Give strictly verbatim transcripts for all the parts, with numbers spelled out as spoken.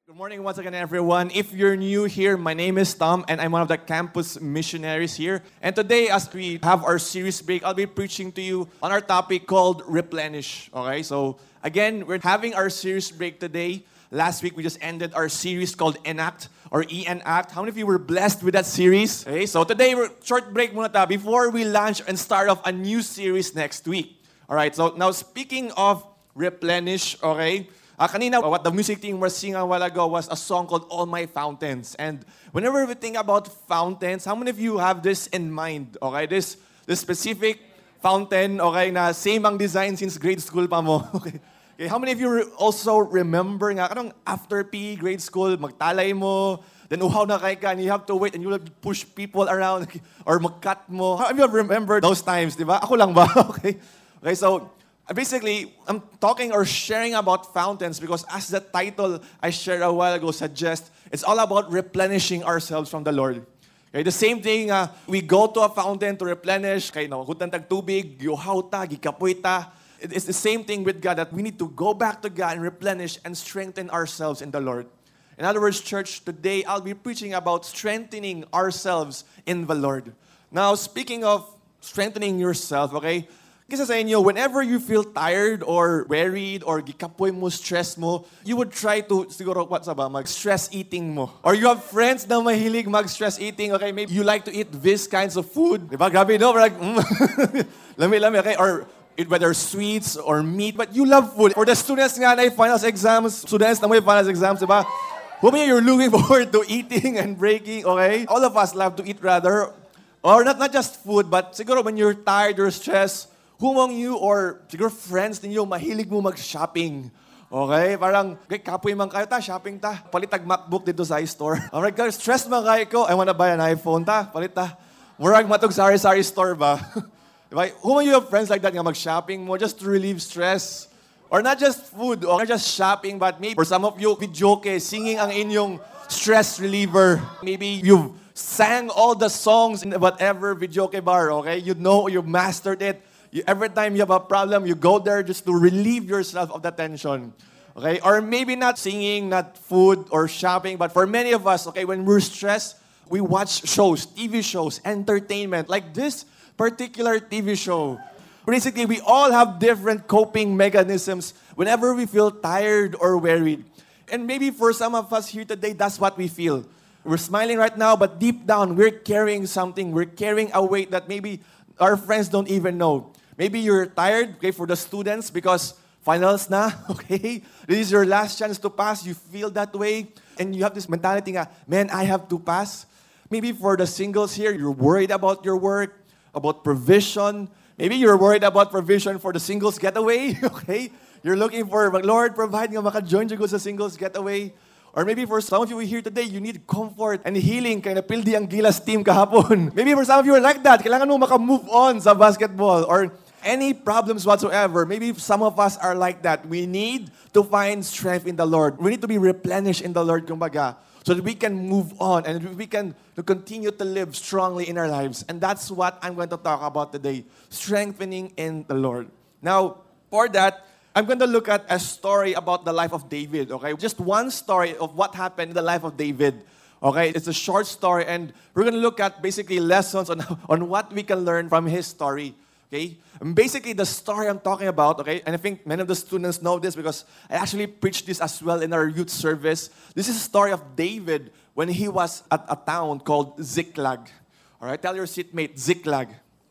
Good morning once again, everyone. If you're new here, my name is Tom, and I'm one of the campus missionaries here. And today, as we have our series break, I'll be preaching to you on our topic called Replenish. Okay, so again, we're having our series break today. Last week, we just ended our series called Enact or E-Enact. How many of you were blessed with that series? Okay, so today, we're short break muna ta before we launch and start off a new series next week. All right, so now speaking of Replenish, okay, Uh, kanina, what the music team was singing a while ago was a song called All My Fountains. And whenever we think about fountains, how many of you have this in mind? Okay, this this specific fountain, okay, na same ang design since grade school pa mo. Okay. Okay, how many of you re- also remember nga, kanong after P E, grade school, magtalay mo, then uhaw na kay ka, and you have to wait and you have to push people around, or mag-cut mo. How many of you remember those times, di ba? Ako lang ba? Okay. Okay, so, basically, I'm talking or sharing about fountains because as the title I shared a while ago suggests, it's all about replenishing ourselves from the Lord. Okay, the same thing, uh, we go to a fountain to replenish. Okay, no, hutan tag tubig, yuhaw ta, gikapoy ta. It- It's the same thing with God that we need to go back to God and replenish and strengthen ourselves in the Lord. In other words, church, today I'll be preaching about strengthening ourselves in the Lord. Now, speaking of strengthening yourself, okay, kasi sa inyo, whenever you feel tired or worried or gikapoy mo, stress mo, you would try to, siguro, what sa ba, mag-stress eating mo. Or you have friends na mahilig mag-stress eating, okay, maybe you like to eat these kinds of food. Diba, grabe, no? We're like, mm. lami-lami, okay? Or it, whether sweets or meat, but you love food. For the students nga na finals exams, students na may finals exams, diba? Who may you're looking forward to eating and breaking, okay? All of us love to eat rather. Or not, not just food, but siguro when you're tired or stressed, who among you or siguro friends ninyo mahilig mo mag-shopping? Okay? Parang, okay, kapoy man kayo ta, shopping ta. Palitag MacBook dito sa store. Alright, guys, stress man kayo ko. I wanna buy an iPhone ta. Palit ta. Murag matog sari-sari store ba? Diba? Who among you have friends like that nga mag-shopping mo just to relieve stress? Or not just food, or not just shopping, but maybe for some of you, videoke, singing ang inyong stress reliever. Maybe you've sang all the songs in whatever videoke bar, okay? You know, you mastered it. You, every time you have a problem, you go there just to relieve yourself of the tension. Okay? Or maybe not singing, not food or shopping, but for many of us, okay, when we're stressed, we watch shows, T V shows, entertainment, like this particular T V show. Basically, we all have different coping mechanisms whenever we feel tired or worried. And maybe for some of us here today, that's what we feel. We're smiling right now, but deep down, we're carrying something. We're carrying a weight that maybe our friends don't even know. Maybe you're tired, okay, for the students because finals na, okay? This is your last chance to pass. You feel that way. And you have this mentality nga, man, I have to pass. Maybe for the singles here, you're worried about your work, about provision. Maybe you're worried about provision for the singles getaway, okay? You're looking for, Lord, provide nga maka-join ko sa singles getaway. Or maybe for some of you here today, you need comfort and healing. Kaya napildi ang Gilas team kahapon. Maybe for some of you are like that. Kailangan mo maka-move on sa basketball. Or any problems whatsoever. Maybe some of us are like that. We need to find strength in the Lord. We need to be replenished in the Lord, kumbaga, so that we can move on and we can to continue to live strongly in our lives. And that's what I'm going to talk about today. Strengthening in the Lord. Now, for that, I'm going to look at a story about the life of David, okay? Just one story of what happened in the life of David, okay? It's a short story, and we're going to look at basically lessons on, on what we can learn from his story, okay? And basically, the story I'm talking about, okay? And I think many of the students know this because I actually preached this as well in our youth service. This is a story of David when he was at a town called Ziklag. All right? Tell your seatmate, Ziklag.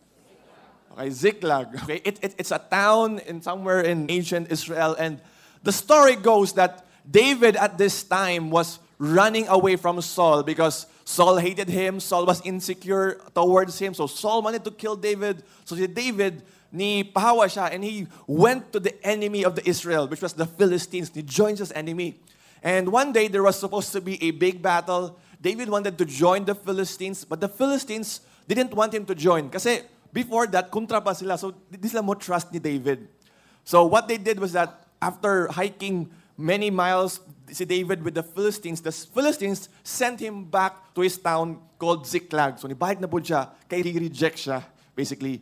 Okay, Ziklag. Okay, it, it, it's a town in somewhere in ancient Israel, and the story goes that David at this time was running away from Saul because Saul hated him. Saul was insecure towards him, so Saul wanted to kill David. So si David, ni pahawa siya, and he went to the enemy of the Israel, which was the Philistines. He joins his enemy, and one day there was supposed to be a big battle. David wanted to join the Philistines, but the Philistines didn't want him to join kasi before that, kontra pa sila. So, di sila mo trust ni David. So, what they did was that after hiking many miles, si David with the Philistines, the Philistines sent him back to his town called Ziklag. So, nibalik na po siya, kaya reject siya, basically.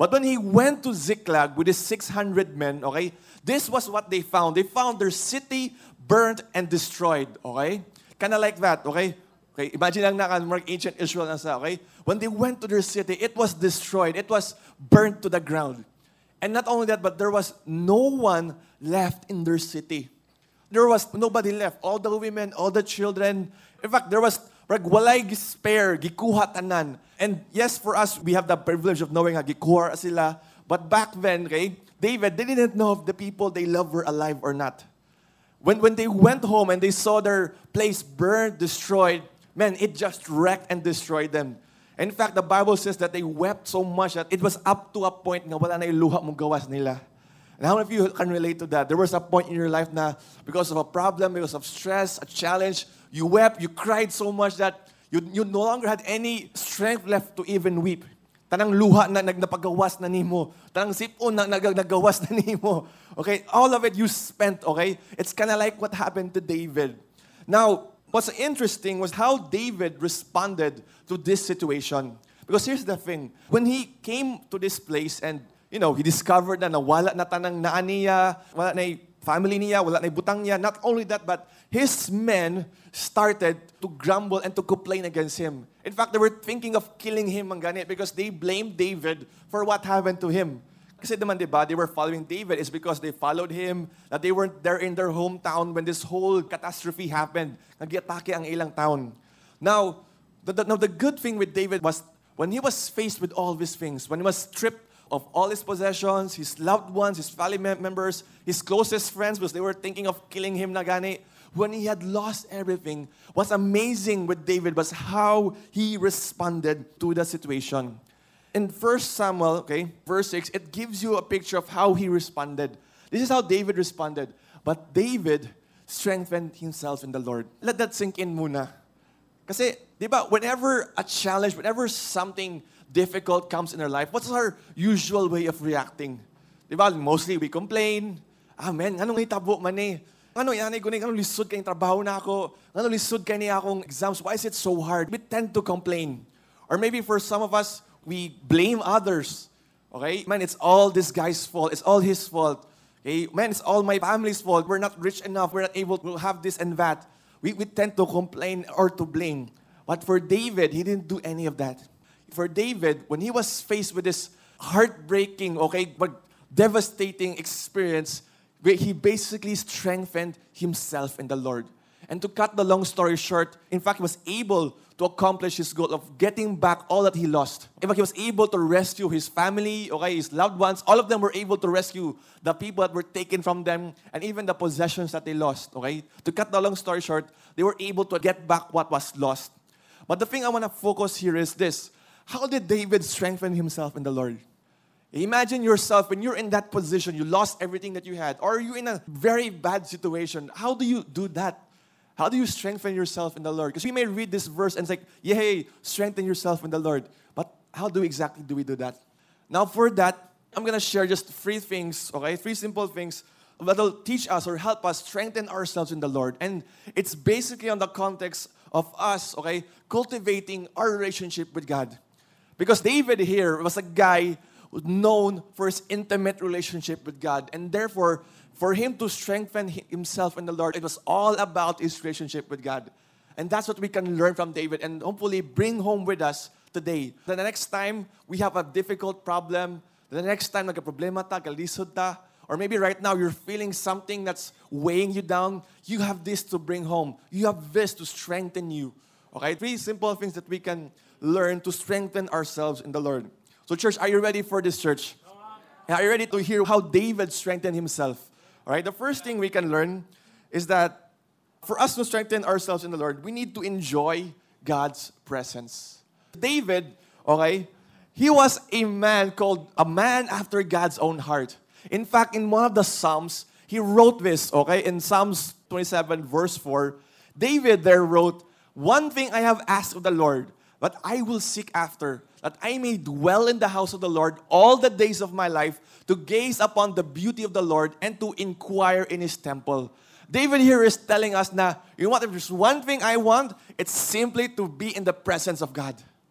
But when he went to Ziklag with his six hundred men, okay, this was what they found. They found their city burnt and destroyed, okay? Kind of like that, okay? Okay, imagine lang na mag ancient Israel na sa, okay? When they went to their city, it was destroyed. It was burnt to the ground. And not only that, but there was no one left in their city. There was nobody left. All the women, all the children. In fact, there was like walay spare, gikuha tanan. And yes, for us, we have the privilege of knowing nga gikuha sila. But back then, okay, David, they didn't know if the people they loved were alive or not. When, when they went home and they saw their place burned, destroyed, man, it just wrecked and destroyed them. In fact, the Bible says that they wept so much that it was up to a point na wala na iluha mong gawas nila. And how many of you can relate to that? There was a point in your life na because of a problem, because of stress, a challenge, you wept, you cried so much that you, you no longer had any strength left to even weep. Tanang luha na nagpagawas na nimo. Tanang sipon na nag, nagawas na nimo. Okay? All of it you spent, okay? It's kind of like what happened to David. Now, what's interesting was how David responded to this situation. Because here's the thing. When he came to this place and, you know, he discovered na nawala na tanang naan niya, wala na family niya, wala na butang niya. Not only that, but his men started to grumble and to complain against him. In fact, they were thinking of killing him ang ganit because they blamed David for what happened to him. Kasi naman, diba, they were following David. It's because they followed him, that they weren't there in their hometown when this whole catastrophe happened. Nag-atake ang ilang town. Now, the, the, now, the good thing with David was when he was faced with all these things, when he was stripped of all his possessions, his loved ones, his family members, his closest friends, because they were thinking of killing him na gani. When he had lost everything, what's amazing with David was how he responded to the situation. In First Samuel, okay, verse six, it gives you a picture of how he responded. This is how David responded. But David strengthened himself in the Lord. Let that sink in muna. Kasi, di ba, whenever a challenge, whenever something difficult comes in our life, what's our usual way of reacting? Di ba, mostly we complain. Ah, man, anong hitabo man eh? Ano yan, ano lisod kayong trabaho na ako? Ano lisod kayo niya akong exams? Why is it so hard? We tend to complain. Or maybe for some of us, we blame others. Okay? Man, it's all this guy's fault. It's all his fault. Okay? Man, it's all my family's fault. We're not rich enough. We're not able to have this and that. We, we tend to complain or to blame. But for David, he didn't do any of that. For David, when he was faced with this heartbreaking, okay, but devastating experience, he basically strengthened himself in the Lord. And to cut the long story short, in fact, he was able to accomplish his goal of getting back all that he lost. In fact, he was able to rescue his family, okay, his loved ones. All of them were able to rescue the people that were taken from them and even the possessions that they lost, okay? To cut the long story short, they were able to get back what was lost. But the thing I want to focus here is this. How did David strengthen himself in the Lord? Imagine yourself when you're in that position, you lost everything that you had, or you're in a very bad situation. How do you do that? How do you strengthen yourself in the Lord? Because we may read this verse and it's like, yay, strengthen yourself in the Lord. But how do exactly do we do that? Now for that, I'm going to share just three things, okay? Three simple things that will teach us or help us strengthen ourselves in the Lord. And it's basically on the context of us, okay, cultivating our relationship with God. Because David here was a guy known for his intimate relationship with God. And therefore, for him to strengthen himself in the Lord, it was all about his relationship with God. And that's what we can learn from David and hopefully bring home with us today. The next time we have a difficult problem, the next time nagka-problema ta, kalisod ta, or maybe right now you're feeling something that's weighing you down, you have this to bring home. You have this to strengthen you. Okay? Three simple things that we can learn to strengthen ourselves in the Lord. So church, are you ready for this, church? Are you ready to hear how David strengthened himself? All right, the first thing we can learn is that for us to strengthen ourselves in the Lord, we need to enjoy God's presence. David, okay, he was a man called a man after God's own heart. In fact, in one of the Psalms, he wrote this, okay, in Psalms twenty-seven, verse four, David there wrote, "One thing I have asked of the Lord, but I will seek after, that I may dwell in the house of the Lord all the days of my life, to gaze upon the beauty of the Lord and to inquire in His temple." David here is telling us na, you know what, if there's one thing I want, it's simply to be in the presence of God.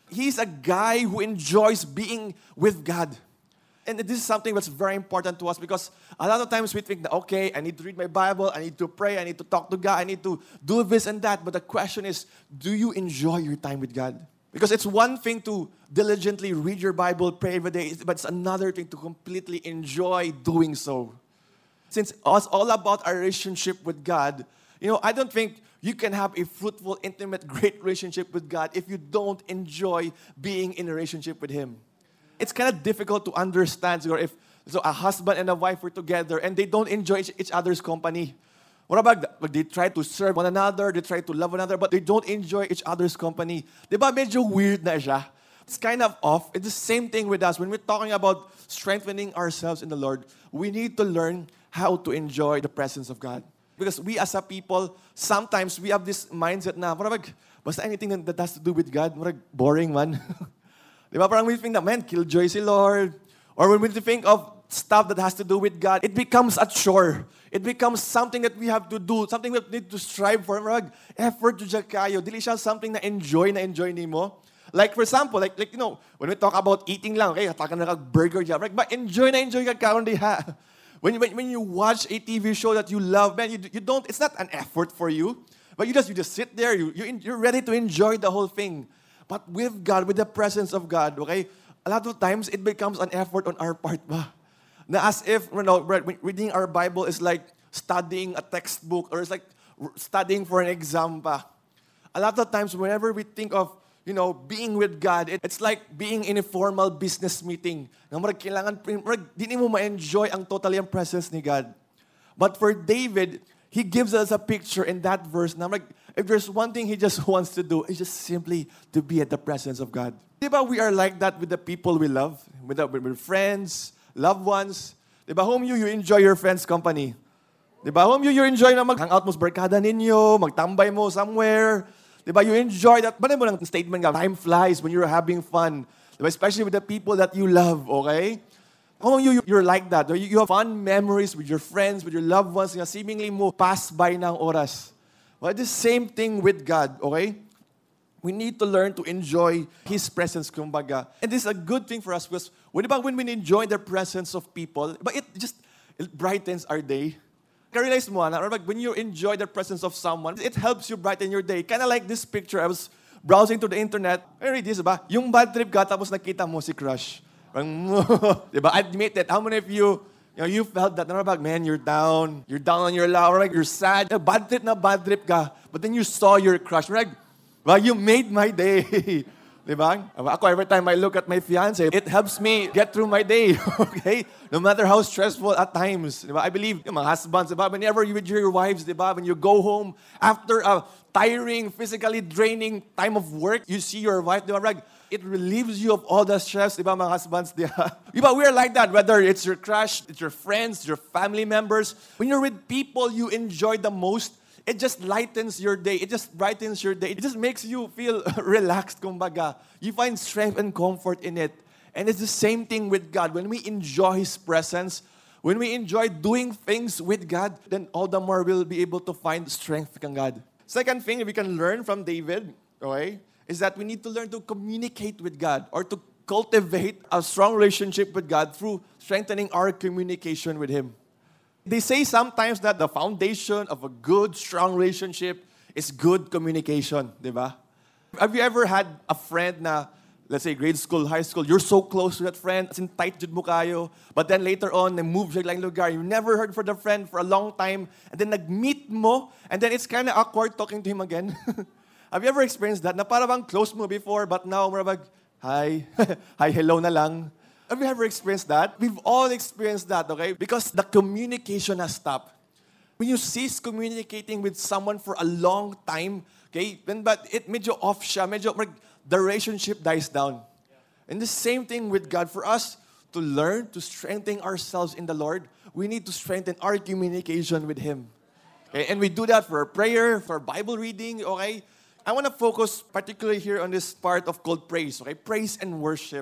He's a guy who enjoys being with God. And this is something that's very important to us because a lot of times we think that, okay, I need to read my Bible, I need to pray, I need to talk to God, I need to do this and that. But the question is, do you enjoy your time with God? Because it's one thing to diligently read your Bible, pray every day, but it's another thing to completely enjoy doing so. Since it's all about our relationship with God, you know, I don't think you can have a fruitful, intimate, great relationship with God if you don't enjoy being in a relationship with Him. It's kind of difficult to understand or if so a husband and a wife were together and they don't enjoy each, each other's company. What about that? Like they try to serve one another, they try to love one another, but they don't enjoy each other's company. Diba medyo weird na siya? It's kind of off. It's the same thing with us. When we're talking about strengthening ourselves in the Lord, we need to learn how to enjoy the presence of God. Because we as a people, sometimes we have this mindset na, parang basta anything that has to do with God, parang boring man. Diba? Parang we think that, man, killjoy si Lord. Or when we think of stuff that has to do with God, it becomes a chore. It becomes something that we have to do, something that we need to strive for. Parang effort to dyan kayo. Dili siya something na enjoy na enjoy ni mo. Like for example, like, like you know, when we talk about eating lang, okay, taka na kag-burger dyan. Right? But enjoy na enjoy ka karon diha. When you, when, when you watch a T V show that you love, man, you, you don't, it's not an effort for you. But you just you just sit there, you, you, you're ready to enjoy the whole thing. But with God, with the presence of God, okay, a lot of times it becomes an effort on our part ba? Na as if, you know, reading our Bible is like studying a textbook or it's like studying for an exam pa. A lot of times, whenever we think of, you know, being with God, it, it's like being in a formal business meeting. Na marag kailangan, marag, di mo ma-enjoy ang totally ang presence ni God. But for David, he gives us a picture in that verse na marag, if there's one thing he just wants to do, it's just simply to be at the presence of God. Diba we are like that with the people we love, with, the, with friends, loved ones. Diba home you, you enjoy your friends' company. Diba home you, you enjoy na mag-hangout mo sa barkada ninyo, magtambay mo somewhere. Diba you enjoy that. Ba't mo ng statement ka, time flies when you're having fun. Diba? Especially with the people that you love, okay? Home you, you're like that. You, you have fun memories with your friends, with your loved ones, nga seemingly mo pass by ng oras. Well, the same thing with God, okay? We need to learn to enjoy His presence, kumbaga. And this is a good thing for us because when, when we enjoy the presence of people, but it just it brightens our day. I-realize mo, na, when you enjoy the presence of someone, it helps you brighten your day. Kind of like this picture. I was browsing to the internet. I read this, ba? Yung bad trip ka, tapos nakita mo si crush. Diba? Admit it. How many of you, you know, you felt that, like, man, you're down. You're down on your luck. Like, you're sad. Bad trip na bad trip ka. But then you saw your crush. Like, well, you made my day. Diba? Ako, every time I look at my fiance, it helps me get through my day. Okay? No matter how stressful at times. Diba? I believe, yung mga husbands, diba? Whenever you with your wives, diba? When you go home after a tiring, physically draining time of work, you see your wife, diba? Like, it relieves you of all the stress, diba, mga husbands? Diba? Diba? We're like that. Whether it's your crush, it's your friends, your family members. When you're with people you enjoy the most, it just lightens your day. It just brightens your day. It just makes you feel relaxed, kumbaga. You find strength and comfort in it. And it's the same thing with God. When we enjoy His presence, when we enjoy doing things with God, then all the more we'll be able to find strength from God. Second thing we can learn from David, okay, is that we need to learn to communicate with God or to cultivate a strong relationship with God through strengthening our communication with Him. They say sometimes that the foundation of a good, strong relationship is good communication, di ba? Have you ever had a friend na, let's say grade school, high school, you're so close to that friend, as in tight jud mo kayo, but then later on, nag-move siya lang lugar, you never heard from the friend for a long time, and then nag-meet mo, and then it's kind of awkward talking to him again. Have you ever experienced that? Na parang close mo before, but now, marabag, hi, hi, hello na lang. Have you ever experienced that? We've all experienced that, okay? Because the communication has stopped. When you cease communicating with someone for a long time, okay, then but it medyo off siya, medyo the relationship dies down. And the same thing with God. For us to learn to strengthen ourselves in the Lord, we need to strengthen our communication with Him. Okay? And we do that for prayer, for Bible reading, okay? I want to focus particularly here on this part of called praise, okay? Praise and worship.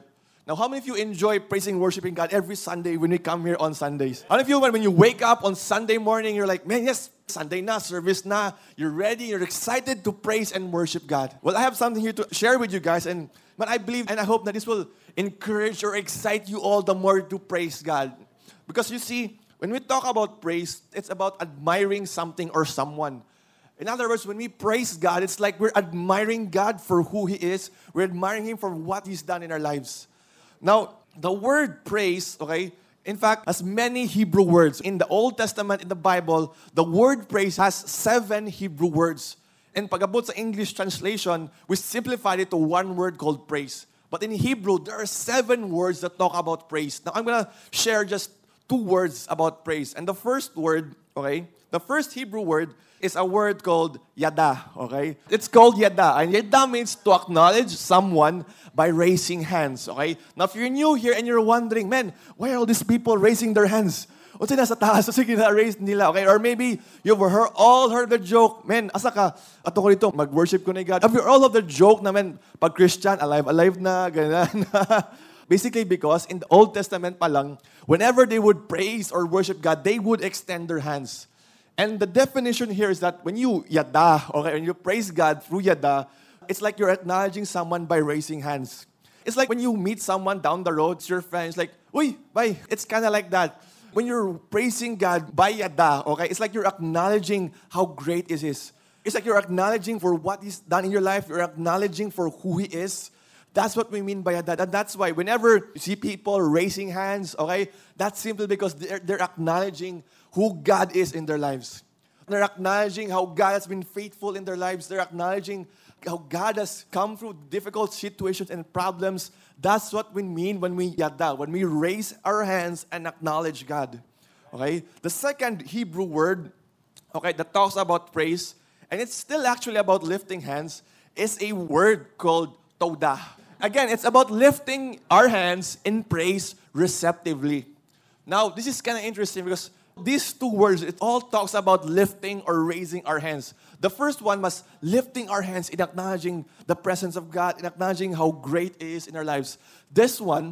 Now, how many of you enjoy praising, worshiping God every Sunday when we come here on Sundays? How many of you, when, when you wake up on Sunday morning, you're like, man, yes, Sunday na, service na, you're ready, you're excited to praise and worship God? Well, I have something here to share with you guys, and but I believe and I hope that this will encourage or excite you all the more to praise God. Because you see, when we talk about praise, it's about admiring something or someone. In other words, when we praise God, it's like we're admiring God for who He is. We're admiring Him for what He's done in our lives. Now, the word praise, okay, in fact, has many Hebrew words. In the Old Testament, in the Bible, the word praise has seven Hebrew words. And pag-abot sa English translation, we simplified it to one word called praise. But in Hebrew, there are seven words that talk about praise. Now, I'm going to share just two words about praise. And the first word, okay, the first Hebrew word is a word called yada, okay? It's called yada. And yada means to acknowledge someone by raising hands, okay? Now, if you're new here and you're wondering, man, why are all these people raising their hands? O sila sa taas, so sige na, raise nila, okay? Or maybe you've heard, all heard the joke, man, asa ka, ato ko dito, mag-worship ko na God. Have you all of the joke na, man, pag Christian, alive, alive na, ganyan. Basically because in the Old Testament pa lang, whenever they would praise or worship God, they would extend their hands. And the definition here is that when you yada, okay, when you praise God through yada, it's like you're acknowledging someone by raising hands. It's like when you meet someone down the road, it's your friend, it's like, uy, bye. It's kind of like that. When you're praising God by yada, okay, it's like you're acknowledging how great He is. It's like you're acknowledging for what He's done in your life. You're acknowledging for who He is. That's what we mean by yada. And that's why whenever you see people raising hands, okay, that's simply because they're, they're acknowledging who God is in their lives. They're acknowledging how God has been faithful in their lives. They're acknowledging how God has come through difficult situations and problems. That's what we mean when we yada, when we raise our hands and acknowledge God. Okay? The second Hebrew word, okay, that talks about praise, and it's still actually about lifting hands, is a word called toda. Again, it's about lifting our hands in praise receptively. Now, this is kind of interesting because these two words, it all talks about lifting or raising our hands. The first one was lifting our hands in acknowledging the presence of God, in acknowledging how great He is in our lives. This one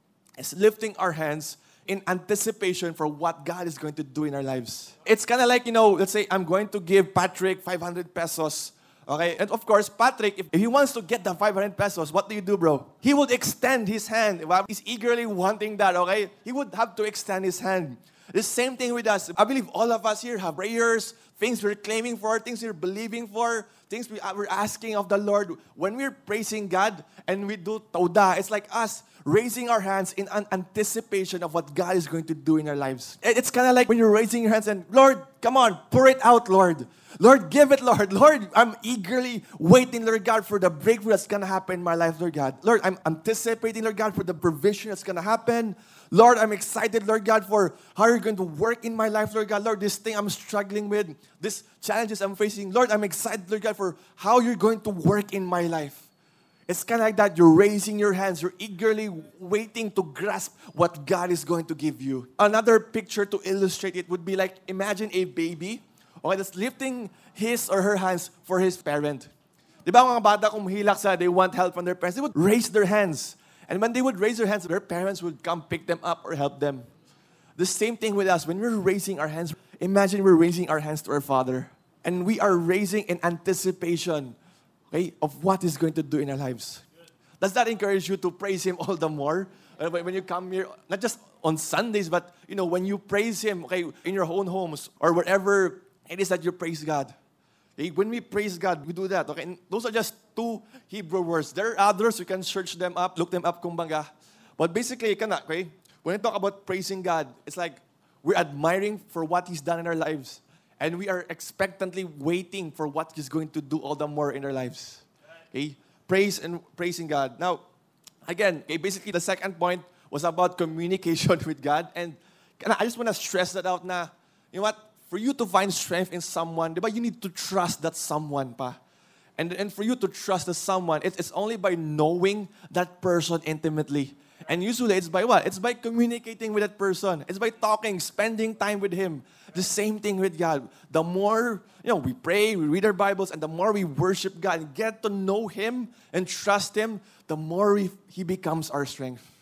is lifting our hands in anticipation for what God is going to do in our lives. It's kind of like, you know, let's say I'm going to give Patrick five hundred pesos. Okay, and of course, Patrick, if he wants to get the five hundred pesos, what do you do, bro? He would extend his hand. He's eagerly wanting that, okay? He would have to extend his hand. The same thing with us. I believe all of us here have prayers, things we're claiming for, things we're believing for, things we, we're asking of the Lord. When we're praising God and we do toda, it's like us raising our hands in an anticipation of what God is going to do in our lives. It's kind of like when you're raising your hands and, Lord, come on, pour it out, Lord. Lord, give it, Lord. Lord, I'm eagerly waiting, Lord God, for the breakthrough that's going to happen in my life, Lord God. Lord, I'm anticipating, Lord God, for the provision that's going to happen. Lord, I'm excited, Lord God, for how you're going to work in my life, Lord God. Lord, this thing I'm struggling with, these challenges I'm facing. Lord, I'm excited, Lord God, for how you're going to work in my life. It's kind of like that. You're raising your hands. You're eagerly waiting to grasp what God is going to give you. Another picture to illustrate it would be like, imagine a baby, okay, that's lifting his or her hands for his parent. Di ba mga bata kung mahilak sa, they want help from their parents, they would raise their hands. And when they would raise their hands, their parents would come pick them up or help them. The same thing with us. When we're raising our hands, imagine we're raising our hands to our Father. And we are raising in anticipation, okay, of what He's going to do in our lives. Does that encourage you to praise Him all the more? When you come here, not just on Sundays, but you know, when you praise Him, okay, in your own homes or wherever it is that you praise God. Okay? When we praise God, we do that. Okay, and those are just two Hebrew words. There are others, you can search them up, look them up, kumbaga. But basically, okay, when you talk about praising God, it's like we're admiring for what He's done in our lives. And we are expectantly waiting for what He's going to do all the more in our lives. Okay? Praise and praising God. Now, again, okay, basically the second point was about communication with God. And I just want to stress that out na, you know what? For you to find strength in someone, diba, you need to trust that someone pa. And, and for you to trust that someone, it, it's only by knowing that person intimately. And usually it's by what? It's by communicating with that person. It's by talking, spending time with Him. The same thing with God. The more, you know, we pray, we read our Bibles, and the more we worship God and get to know Him and trust Him, the more we, He becomes our strength.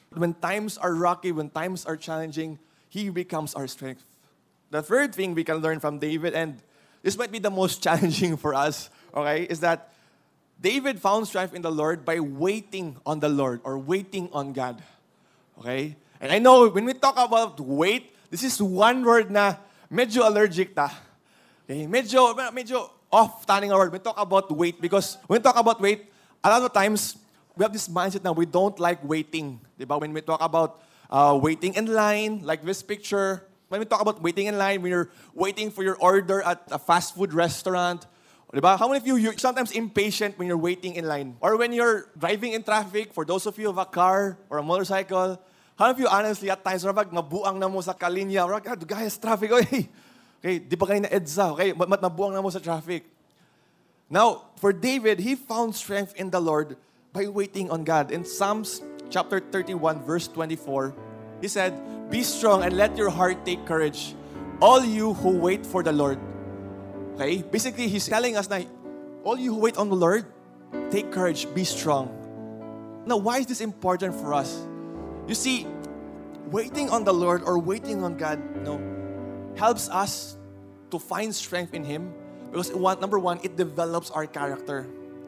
When times are rocky, when times are challenging, He becomes our strength. The third thing we can learn from David, and this might be the most challenging for us, okay, is that David found strength in the Lord by waiting on the Lord or waiting on God. Okay? And I know when we talk about wait, this is one word na medyo allergic ta. Okay? Medyo, medyo off-tanning our word. We talk about wait because when we talk about wait, a lot of times we have this mindset na we don't like waiting. Diba? When we talk about uh, waiting in line, like this picture, when we talk about waiting in line, when you're waiting for your order at a fast food restaurant, diba? How many of you, you're sometimes impatient when you're waiting in line? Or when you're driving in traffic, for those of you who have a car or a motorcycle, how many of you honestly at times, rabag, nabuang na mo sa kalinya, rabag, guys, traffic, okay, okay, di ba kayo na edsa, okay, mat nabuang na mo sa traffic. Now, for David, he found strength in the Lord by waiting on God. In Psalms chapter thirty-one, verse twenty-four, he said, "Be strong and let your heart take courage, all you who wait for the Lord." Okay? Basically, he's telling us na, all you who wait on the Lord, take courage, be strong. Now, why is this important for us? You see, waiting on the Lord or waiting on God, you know, helps us to find strength in Him because, one, number one, it develops our character.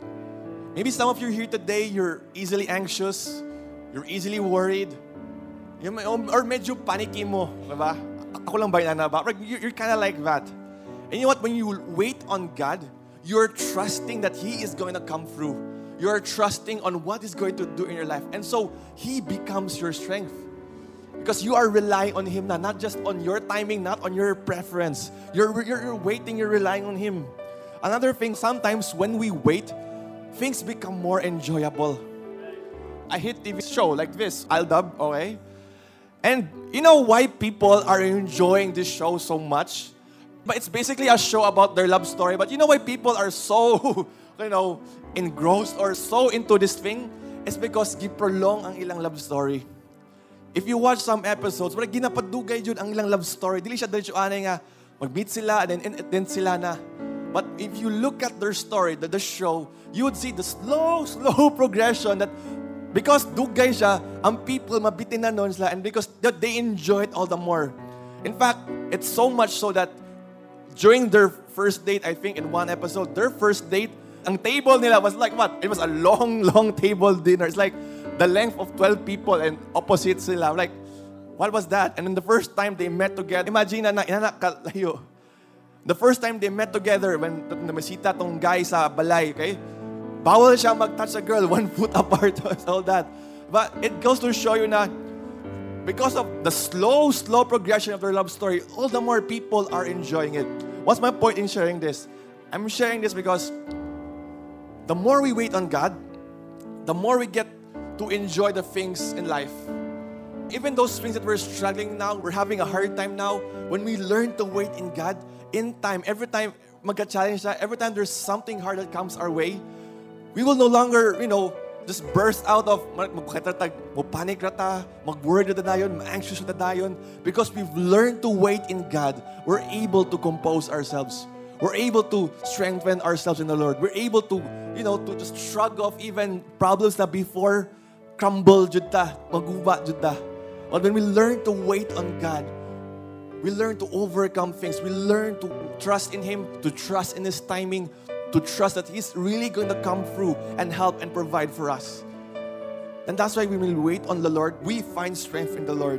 Maybe some of you here today, you're easily anxious, you're easily worried, you may, or medyo panicky mo, diba? Ako lang ba yun, na ba? You're, you're kind of like that. And you know what? When you wait on God, you're trusting that He is going to come through. You're trusting on what He's going to do in your life. And so, He becomes your strength. Because you are relying on Him na, not just on your timing, not on your preference. You're, you're, you're waiting, you're relying on Him. Another thing, sometimes when we wait, things become more enjoyable. I hit T V show like this, Aldab, okay? And you know why people are enjoying this show so much? But it's basically a show about their love story. But you know why people are so, you know, engrossed or so into this thing? It's because giprolong ang ilang love story. If you watch some episodes, wala ginapadugay jud ang ilang love story. Dili siya diretso anay nga mag-meet sila and then, and then sila na. But if you look at their story, the, the show, you would see the slow, slow progression that because dugay siya, ang people mabitin na nun sila and because they enjoy it all the more. In fact, it's so much so that during their first date, I think in one episode, their first date, ang table nila was like what? It was a long, long table dinner. It's like the length of twelve people and opposite sila. Like, what was that? And then the first time they met together, imagine na, inanak kalayo. The first time they met together, when namasita tong guy sa balay, okay? Bawal siya mag-touch a girl, one foot apart, all that. But it goes to show you na, because of the slow, slow progression of their love story, all the more people are enjoying it. What's my point in sharing this? I'm sharing this because the more we wait on God, the more we get to enjoy the things in life. Even those things that we're struggling now, we're having a hard time now, when we learn to wait in God, in time, every time magka-challenge na, every time there's something hard that comes our way, we will no longer, you know, just burst out of magkatratag, panic rata, mag-worry na dayon, ma-anxious na dayon. Because we've learned to wait in God, we're able to compose ourselves. We're able to strengthen ourselves in the Lord. We're able to, you know, to just shrug off even problems that before crumble jud ta, maguba jud ta. But when we learn to wait on God, we learn to overcome things. We learn to trust in Him, to trust in His timing, to trust that He's really going to come through and help and provide for us. And that's why when we wait on the Lord, we find strength in the Lord.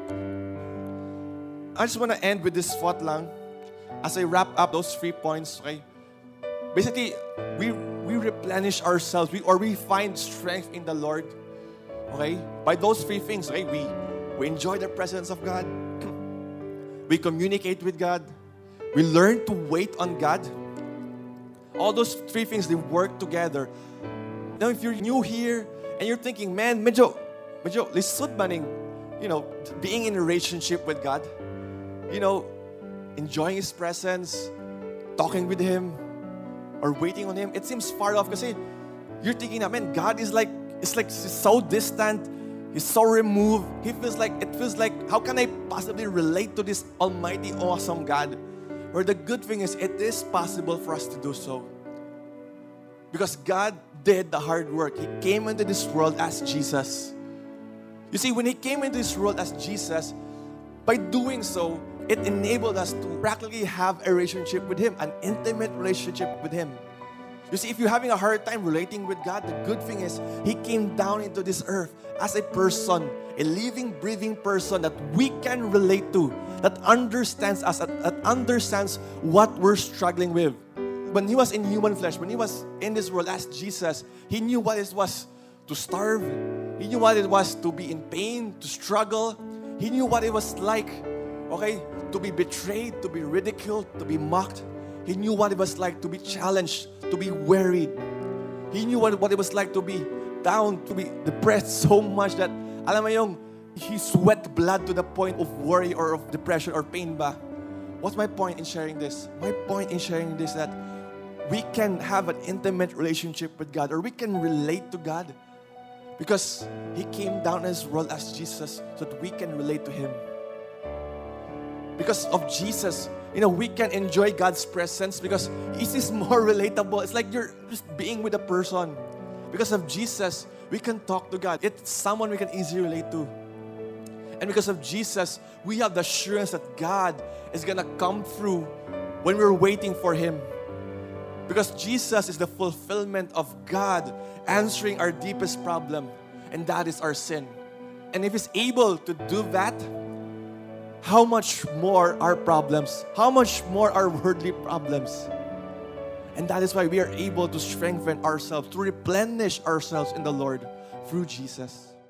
I just want to end with this thought lang as I wrap up those three points, okay? Basically, we we replenish ourselves, we or we find strength in the Lord, okay? By those three things, okay? We, we enjoy the presence of God. We communicate with God. We learn to wait on God. All those three things, they work together. Now, if you're new here and you're thinking, man, medyo, medyo, lisod maning, you know, being in a relationship with God, you know, enjoying His presence, talking with Him, or waiting on Him, it seems far off kasi you're thinking, man, God is like, it's like He's so distant, He's so removed. He feels like, it feels like, how can I possibly relate to this almighty, awesome God? Where the good thing is, it is possible for us to do so. Because God did the hard work. He came into this world as Jesus. You see, when He came into this world as Jesus, by doing so, it enabled us to practically have a relationship with Him, an intimate relationship with Him. You see, if you're having a hard time relating with God, the good thing is He came down into this earth as a person, a living, breathing person that we can relate to, that understands us, that, that understands what we're struggling with. When He was in human flesh, when He was in this world as Jesus, He knew what it was to starve. He knew what it was to be in pain, to struggle. He knew what it was like, okay, to be betrayed, to be ridiculed, to be mocked. He knew what it was like to be challenged, to be worried. He knew what, what it was like to be down, to be depressed so much that, alam mo yung, He sweat blood to the point of worry or of depression or pain ba? What's my point in sharing this? My point in sharing this that we can have an intimate relationship with God, or we can relate to God because He came down in this world as Jesus so that we can relate to Him. Because of Jesus, you know, we can enjoy God's presence because it is more relatable. It's like you're just being with a person. Because of Jesus, we can talk to God. It's someone we can easily relate to. And because of Jesus, we have the assurance that God is going to come through when we're waiting for Him. Because Jesus is the fulfillment of God answering our deepest problem, and that is our sin. And if He's able to do that, how much more our problems, how much more our worldly problems. And that is why we are able to strengthen ourselves, to replenish ourselves in the Lord through Jesus.